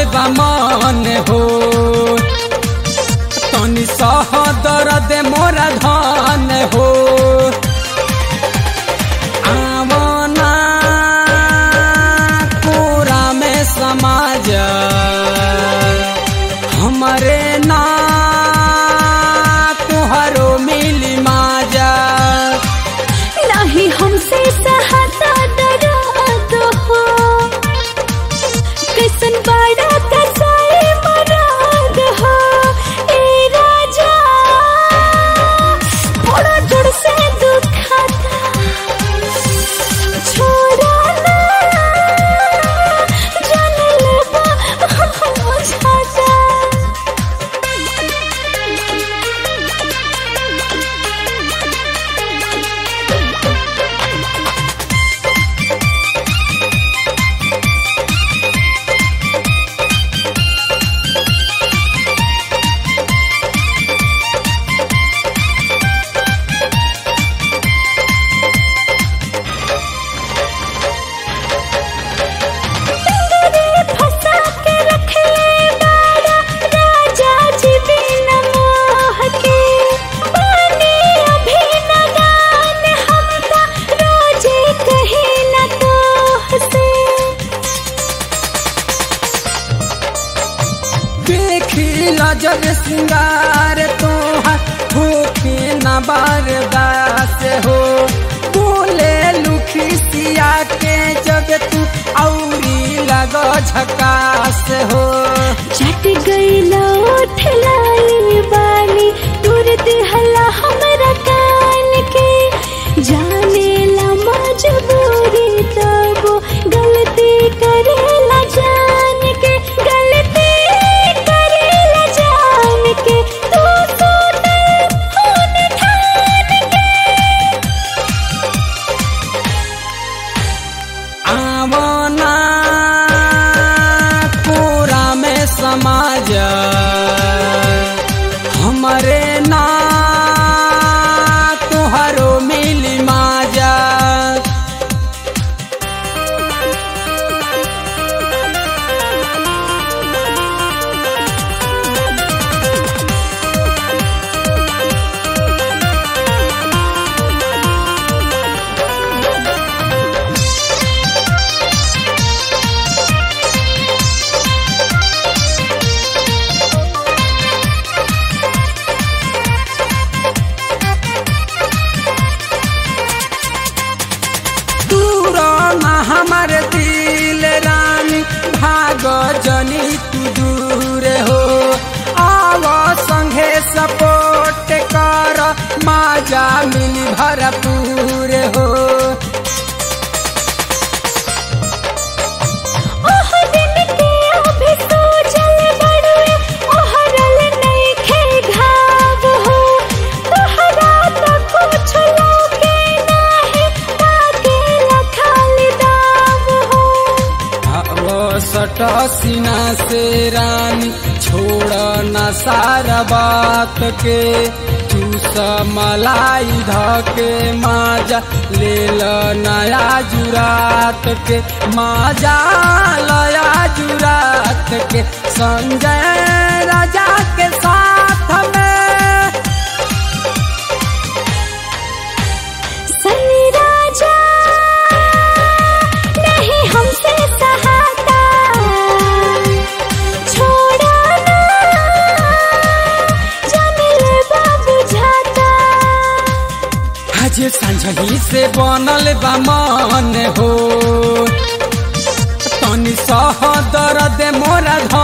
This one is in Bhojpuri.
बा मन हो तनी सह दर्द मोरा धन हो आवना पूरा में समाज हमारे ना तुहरो मिली माजा नहीं हमसे सहता दर्द हो कैसन बड़ा कसाई मराद हो ए राजा बड़ा जोर से दुखाता छोड़ा ना जान लेबा बुझाता जब सिंगार तोहर होके न बर्दाश्त हो बोले लुखी सिया के जब तू औरी लगो झकास हो चट गईला उठलाई बानी दूर दिहला हमरा कान के जाने ला मजबूरी तब गलती करेला जान के गलती करेला जान के तू सोते होन ठान के आवना पूरा में समाज हमारे ना तुहरो मिली माजा हमार दिल रानी भाग जनी तू दूर हो आव संगे सपोर्ट कर माजा मिली भरपूर हो ओह दिन के अभी सोचल बड़ुए ओहरल नहीं खे घाव हो तोहरा तो कुछ लौके नाही ताके लखाली दाव हो सट सीना से रानी छोड़ न सारा बात के चूस मलाई धके माजा ले ल नया जुरात के माजा लया जुरात के संजय राजा के साथ में सनी राजा नहीं हमसे सहाता छोड़ा ना जान लेबा बुझाता आज संझही से बनल बा मन हो तनी सह दर्द मोरा